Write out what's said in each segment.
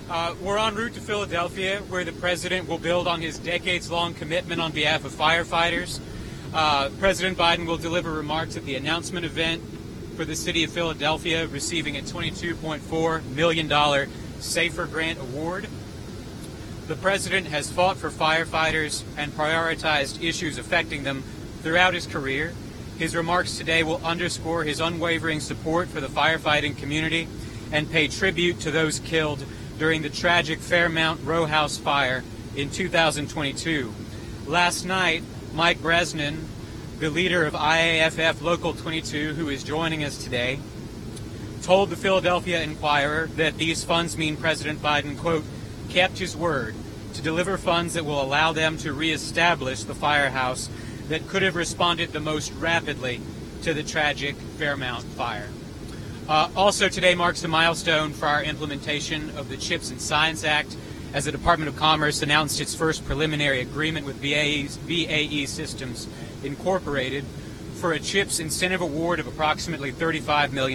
We're en route to Philadelphia, where the president will build on his decades-long commitment on behalf of firefighters. President Biden will deliver remarks at the announcement event for the city of Philadelphia, receiving a $22.4 million SAFER Grant award. The president has fought for firefighters and prioritized issues affecting them throughout his career. His remarks today will underscore his unwavering support for the firefighting community and pay tribute to those killed during the tragic Fairmount Row House fire in 2022. Last night, Mike Bresnan, the leader of IAFF Local 22, who is joining us today, told the Philadelphia Inquirer that these funds mean President Biden, quote, kept his word to deliver funds that will allow them to reestablish the firehouse that could have responded the most rapidly to the tragic Fairmount fire. Also today marks a milestone for our implementation of the CHIPS and Science Act, as the Department of Commerce announced its first preliminary agreement with BAE Systems Incorporated for a CHIPS incentive award of approximately $35 million.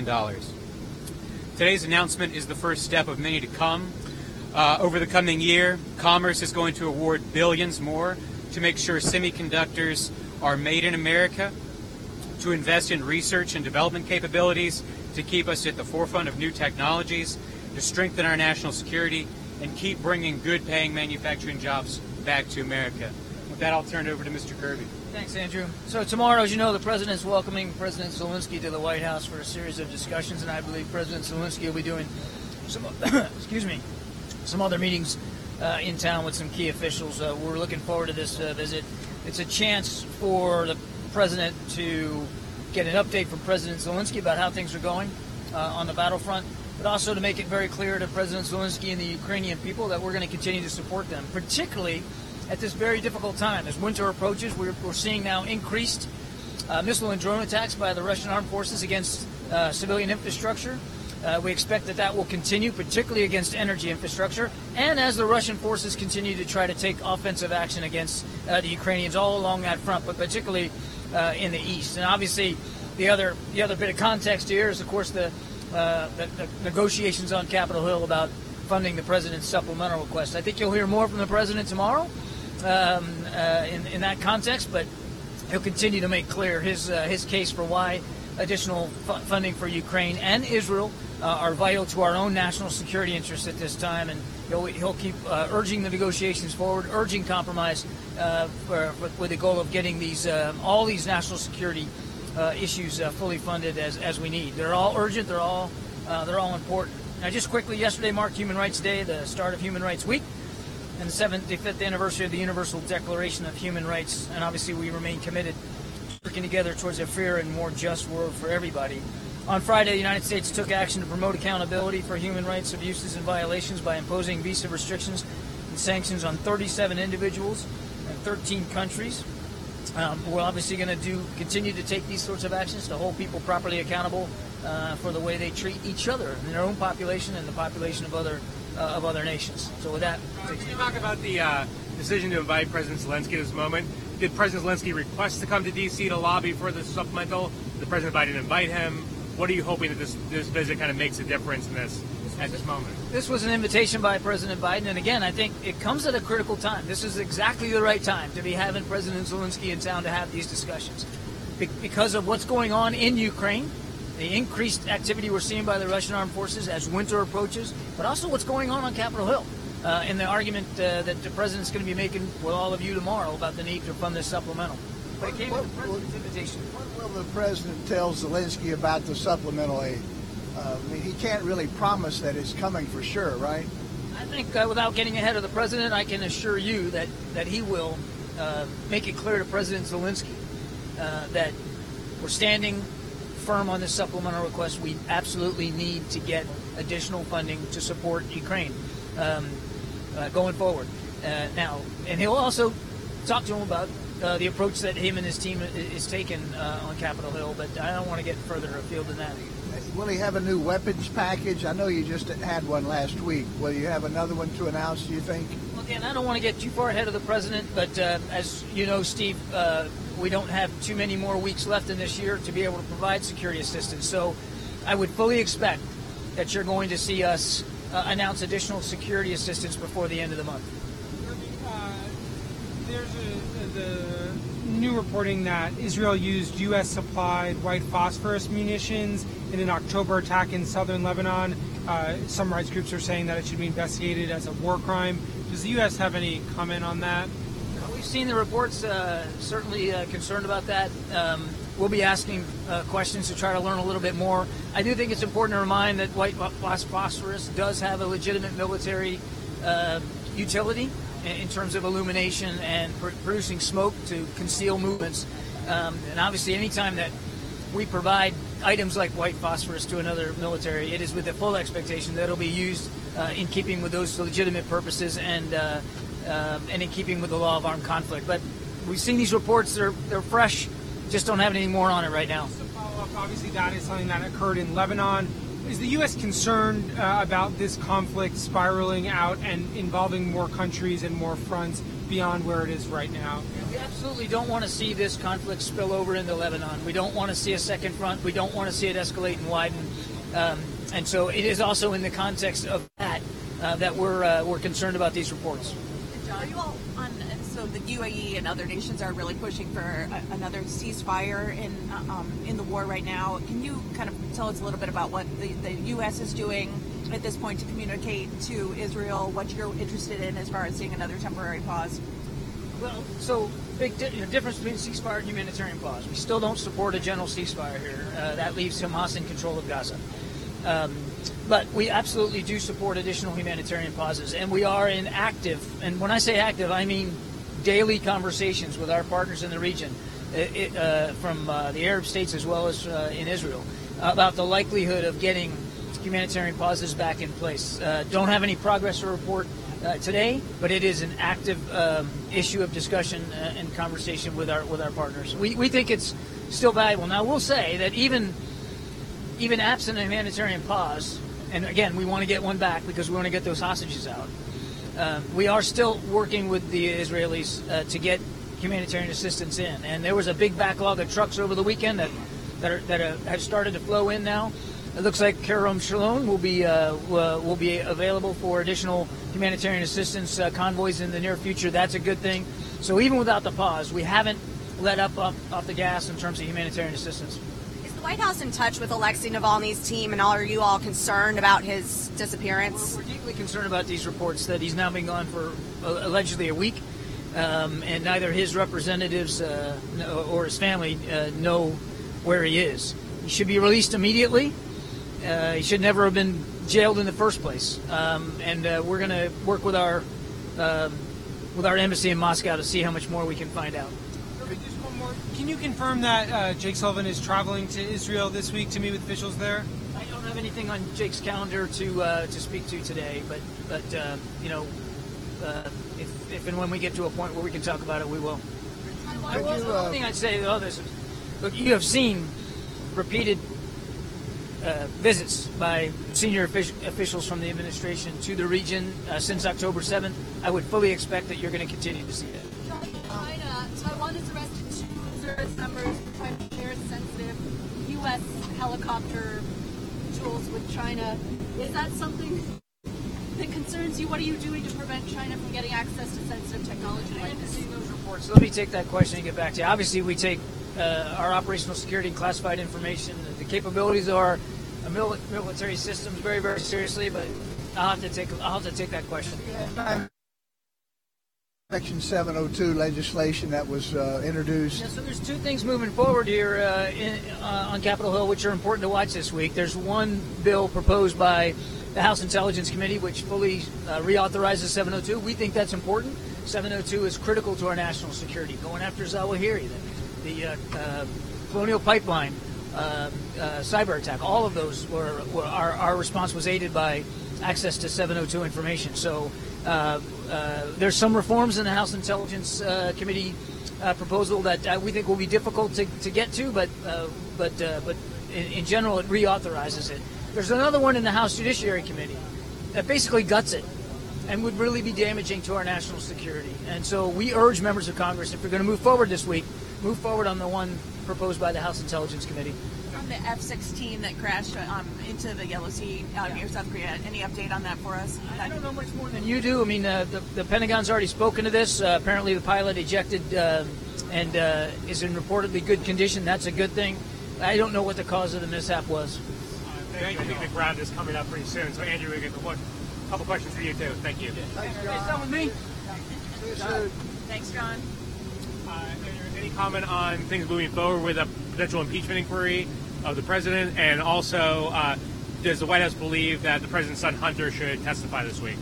Today's announcement is the first step of many to come. Over the coming year, Commerce is going to award billions more to make sure semiconductors are made in America, to invest in research and development capabilities, to keep us at the forefront of new technologies, to strengthen our national security, and keep bringing good-paying manufacturing jobs back to America. With that, I'll turn it over to Mr. Kirby. Thanks, Andrew. So tomorrow, as you know, the President's welcoming President Zelensky to the White House for a series of discussions, and I believe President Zelensky will be doing some, some other meetings in town with some key officials. We're looking forward to this visit. It's a chance for the President to get an update from President Zelensky about how things are going on the battlefront, but also to make it very clear to President Zelensky and the Ukrainian people that we're going to continue to support them, particularly at this very difficult time. As winter approaches, we're seeing now increased missile and drone attacks by the Russian armed forces against civilian infrastructure. We expect that will continue, particularly against energy infrastructure, and as the Russian forces continue to try to take offensive action against the Ukrainians all along that front, but particularly in the east. And obviously, the other bit of context here is, of course, the negotiations on Capitol Hill about funding the president's supplemental request. I think you'll hear more from the president tomorrow in that context, but he'll continue to make clear his case for why additional funding for Ukraine and Israel are vital to our own national security interests at this time, and he'll keep urging the negotiations forward, urging compromise with the goal of getting all these national security issues fully funded as we need. They're all urgent. They're all important. Now, just quickly, yesterday marked Human Rights Day, the start of Human Rights Week, and the 75th anniversary of the Universal Declaration of Human Rights. And obviously, we remain committed to working together towards a fairer and more just world for everybody. On Friday, the United States took action to promote accountability for human rights abuses and violations by imposing visa restrictions and sanctions on 37 individuals and 13 countries. We're obviously going to continue to take these sorts of actions to hold people properly accountable for the way they treat each other and their own population and the population of other nations. So with that, can you talk about the decision to invite President Zelensky at this moment? Did President Zelensky request to come to D.C. to lobby for the supplemental? Did President Biden invite him? What are you hoping that this visit kind of makes a difference in this at this moment? This was an invitation by President Biden, and again, I think it comes at a critical time. This is exactly the right time to be having President Zelensky in town to have these discussions because of what's going on in Ukraine, the increased activity we're seeing by the Russian armed forces as winter approaches, but also what's going on Capitol Hill and the argument that the President's going to be making with all of you tomorrow about the need to fund this supplemental. But it came with the President's invitation. What will the President tell Zelensky about the supplemental aid? I mean, he can't really promise that it's coming for sure, right? I think without getting ahead of the President, I can assure you that he will make it clear to President Zelensky that we're standing firm on this supplemental request. We absolutely need to get additional funding to support Ukraine going forward. Now, and he'll also talk to him about the approach that him and his team is taking on Capitol Hill, but I don't want to get further afield than that. Will he have a new weapons package? I know you just had one last week. Will you have another one to announce, do you think? Well, again, I don't want to get too far ahead of the President, but as you know, Steve, we don't have too many more weeks left in this year to be able to provide security assistance. So I would fully expect that you're going to see us announce additional security assistance before the end of the month. There's the new reporting that Israel used U.S.-supplied white phosphorus munitions in an October attack in southern Lebanon. Some rights groups are saying that it should be investigated as a war crime. Does the U.S. have any comment on that? We've seen the reports, certainly concerned about that. We'll be asking questions to try to learn a little bit more. I do think it's important to remind that white phosphorus does have a legitimate military utility in terms of illumination and producing smoke to conceal movements. And obviously, anytime that we provide items like white phosphorus to another military, it is with the full expectation that it'll be used in keeping with those legitimate purposes and in keeping with the law of armed conflict. But we've seen these reports; they're fresh. Just don't have any more on it right now. Just to follow up, obviously that is something that occurred in Lebanon. Is the U.S. concerned about this conflict spiraling out and involving more countries and more fronts beyond where it is right now? We absolutely don't want to see this conflict spill over into Lebanon. We don't want to see a second front. We don't want to see it escalate and widen. And so it is also in the context of that that we're concerned about these reports. Are you all on? So the UAE and other nations are really pushing for another ceasefire in the war right now. Can you kind of tell us a little bit about what the U.S. is doing at this point to communicate to Israel what you're interested in as far as seeing another temporary pause? Well, so big difference between ceasefire and humanitarian pause. We still don't support a general ceasefire here. That leaves Hamas in control of Gaza. But we absolutely do support additional humanitarian pauses, and we are in active, and when I say active, I mean daily conversations with our partners in the region, from the Arab states as well as in Israel, about the likelihood of getting humanitarian pauses back in place. Don't have any progress to report today, but it is an active issue of discussion and conversation with our partners. We think it's still valuable. Now, we'll say that even absent a humanitarian pause, and again, we want to get one back because we want to get those hostages out. We are still working with the Israelis to get humanitarian assistance in, and there was a big backlog of trucks over the weekend that have started to flow in now. It looks like Kerem Shalom will be available for additional humanitarian assistance convoys in the near future. That's a good thing. So even without the pause, we haven't let up off the gas in terms of humanitarian assistance. White House in touch with Alexei Navalny's team, and are you all concerned about his disappearance? We're deeply concerned about these reports that he's now been gone for allegedly a week, and neither his representatives or his family know where he is. He should be released immediately. He should never have been jailed in the first place. And we're going to work with our embassy in Moscow to see how much more we can find out. Just one more. Can you confirm that Jake Sullivan is traveling to Israel this week to meet with officials there? I don't have anything on Jake's calendar to speak to today, but if and when we get to a point where we can talk about it, we will. One thing I'd say to others, look, you have seen repeated visits by senior officials from the administration to the region since October 7th. I would fully expect that you're going to continue to see that. Taiwan has arrested 2 service members for trying to share sensitive U.S. helicopter tools with China. Is that something that concerns you? What are you doing to prevent China from getting access to sensitive technology like this? Those reports. Let me take that question and get back to you. Obviously, we take our operational security and classified information, the capabilities of our military systems very, very seriously. But I'll have to take that question. Section 702 legislation that was introduced. Yeah, so there's 2 things moving forward here on Capitol Hill which are important to watch this week. There's one bill proposed by the House Intelligence Committee which fully reauthorizes 702. We think that's important. 702 is critical to our national security. Going after Zawahiri, the Colonial Pipeline, cyber attack, all of those were our response was aided by access to 702 information. So there's some reforms in the House Intelligence Committee proposal that we think will be difficult to get to, but in general it reauthorizes it. There's another one in the House Judiciary Committee that basically guts it and would really be damaging to our national security. And so we urge members of Congress, if you're going to move forward this week, move forward on the one proposed by the House Intelligence Committee. On the F-16 that crashed into the Yellow Sea near South Korea, any update on that for us? I don't know much more than you do. I mean, the Pentagon's already spoken to this. Apparently, the pilot ejected and is in reportedly good condition. That's a good thing. I don't know what the cause of the mishap was. Thank you. I think the ground is coming up pretty soon. So, Andrew, we get a couple questions for you, too. Thank you. Thanks, It's John. done with me. See you soon. Thanks, John. Andrew, any comment on things moving forward with a potential impeachment inquiry of the president? And also, does the White House believe that the president's son, Hunter, should testify this week?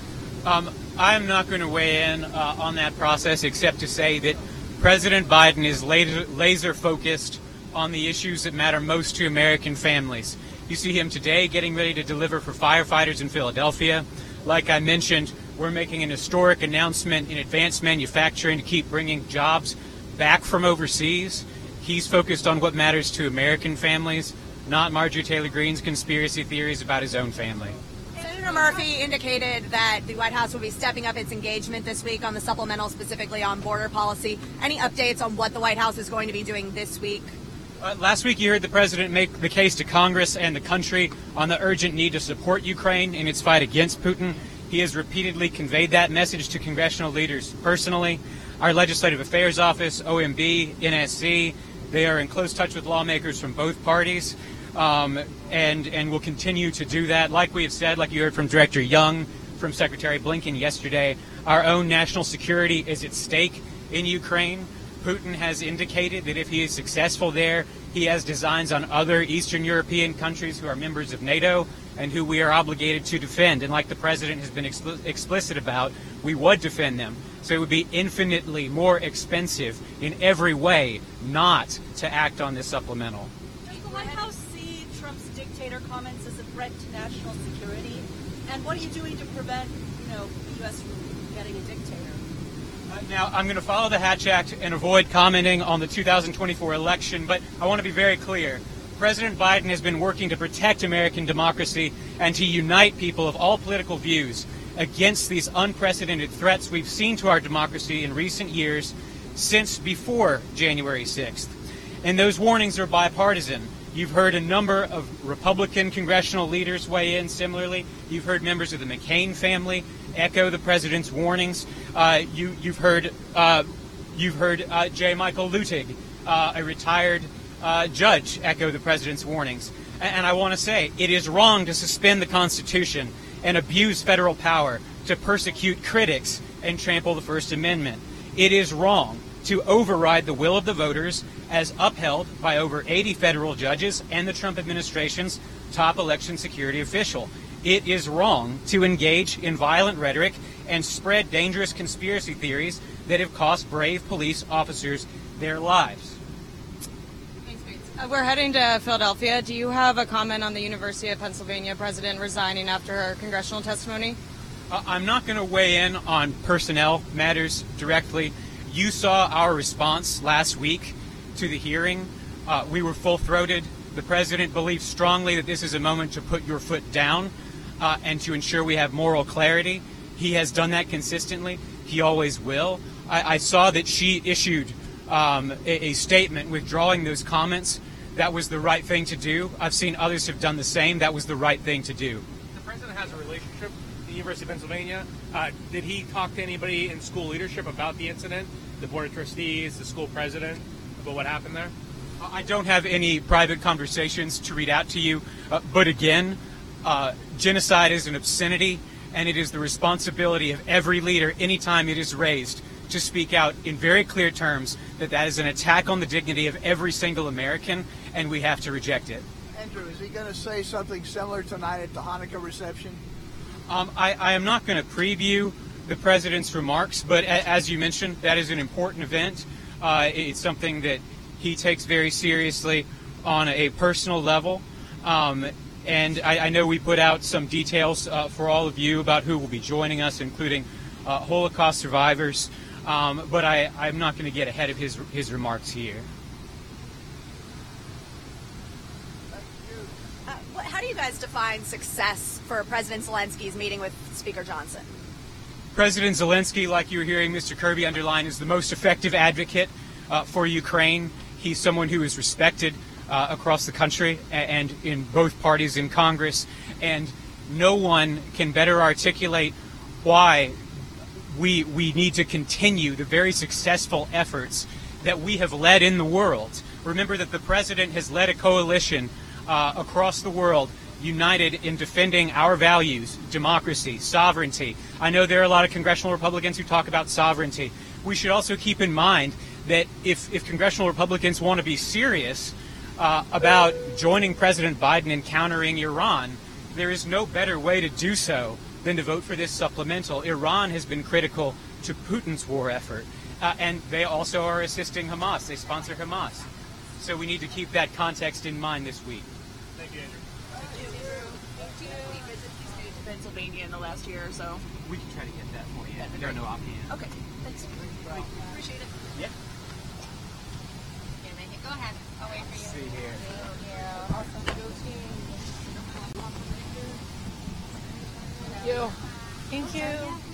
I'm not going to weigh in on that process except to say that President Biden is laser focused on the issues that matter most to American families. You see him today getting ready to deliver for firefighters in Philadelphia. Like I mentioned, we're making an historic announcement in advanced manufacturing to keep bringing jobs back from overseas. He's focused on what matters to American families, not Marjorie Taylor Greene's conspiracy theories about his own family. Senator Murphy indicated that the White House will be stepping up its engagement this week on the supplemental, specifically on border policy. Any updates on what the White House is going to be doing this week? Last week, you heard the president make the case to Congress and the country on the urgent need to support Ukraine in its fight against Putin. He has repeatedly conveyed that message to congressional leaders personally. Our Legislative Affairs Office, OMB, NSC, they are in close touch with lawmakers from both parties and will continue to do that. Like we have said, like you heard from Director Young, from Secretary Blinken yesterday, our own national security is at stake in Ukraine. Putin has indicated that if he is successful there, he has designs on other Eastern European countries who are members of NATO and who we are obligated to defend. And like the president has been explicit about, we would defend them. So it would be infinitely more expensive in every way not to act on this supplemental. Does the White House see Trump's dictator comments as a threat to national security? And what are you doing to prevent, the U.S. from getting a dictator? Now, I'm going to follow the Hatch Act and avoid commenting on the 2024 election, but I want to be very clear. President Biden has been working to protect American democracy and to unite people of all political views against these unprecedented threats we've seen to our democracy in recent years since before January 6th. And those warnings are bipartisan. You've heard a number of Republican congressional leaders weigh in similarly. You've heard members of the McCain family echo the president's warnings. You've heard J. Michael Luttig, a retired judge, echo the president's warnings. And I want to say, it is wrong to suspend the Constitution and abuse federal power to persecute critics and trample the First Amendment. It is wrong to override the will of the voters as upheld by over 80 federal judges and the Trump administration's top election security official. It is wrong to engage in violent rhetoric and spread dangerous conspiracy theories that have cost brave police officers their lives. We're heading to Philadelphia. Do you have a comment on the University of Pennsylvania president resigning after her congressional testimony? I'm not going to weigh in on personnel matters directly. You saw our response last week to the hearing. We were full-throated. The president believes strongly that this is a moment to put your foot down and to ensure we have moral clarity. He has done that consistently. He always will. I saw that she issued a statement withdrawing those comments. That was the right thing to do. I've seen others have done the same. That was the right thing to do. The president has a relationship with the University of Pennsylvania. Did he talk to anybody in school leadership about the incident? The board of trustees, the school president, about what happened there? I don't have any private conversations to read out to you. But again, genocide is an obscenity, and it is the responsibility of every leader, anytime it is raised, to speak out in very clear terms that that is an attack on the dignity of every single American, and we have to reject it. Andrew, is he going to say something similar tonight at the Hanukkah reception? I am not going to preview the president's remarks, but as you mentioned, that is an important event. It's something that he takes very seriously on a personal level. And I know we put out some details for all of you about who will be joining us, including Holocaust survivors. But I'm not going to get ahead of his remarks here. How do you guys define success for President Zelensky's meeting with Speaker Johnson? President Zelensky, like you were hearing Mr. Kirby underline, is the most effective advocate for Ukraine. He's someone who is respected across the country and in both parties in Congress, and no one can better articulate why we need to continue the very successful efforts that we have led in the world. Remember that the president has led a coalition across the world united in defending our values, democracy, sovereignty. I know there are a lot of congressional Republicans who talk about sovereignty. We should also keep in mind that if congressional Republicans want to be serious about joining President Biden in countering Iran, there is no better way to do so than to vote for this supplemental. Iran has been critical to Putin's war effort, and they also are assisting Hamas. They sponsor Hamas. So we need to keep that context in mind this week. Thank you, Andrew. We visited Pennsylvania in the last year or so. We can try to get that for you. I don't know offhand. Okay, thanks. Appreciate it. Yeah. Go ahead. I'll wait for you. See here. Thank you.